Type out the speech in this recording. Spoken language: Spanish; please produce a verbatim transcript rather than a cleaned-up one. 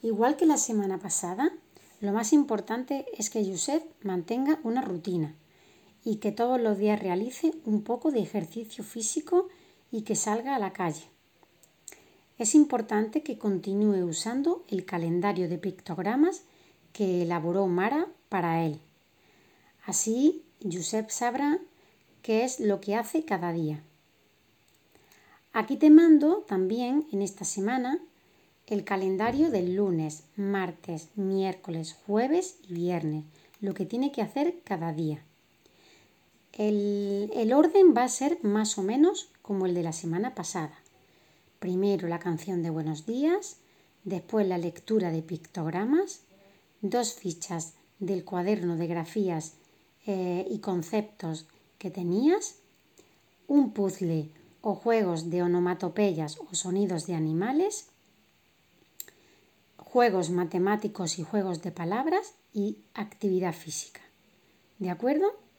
Igual que la semana pasada, lo más importante es que Josep mantenga una rutina y que todos los días realice un poco de ejercicio físico y que salga a la calle. Es importante que continúe usando el calendario de pictogramas que elaboró Mara para él. Así, Josep sabrá qué es lo que hace cada día. Aquí te mando también en esta semana el calendario del lunes, martes, miércoles, jueves y viernes, lo que tiene que hacer cada día. El, el orden va a ser más o menos como el de la semana pasada. Primero la canción de buenos días, después la lectura de pictogramas, dos fichas del cuaderno de grafías eh, y conceptos que tenías, un puzzle o juegos de onomatopeyas o sonidos de animales, juegos matemáticos y juegos de palabras y actividad física. ¿De acuerdo?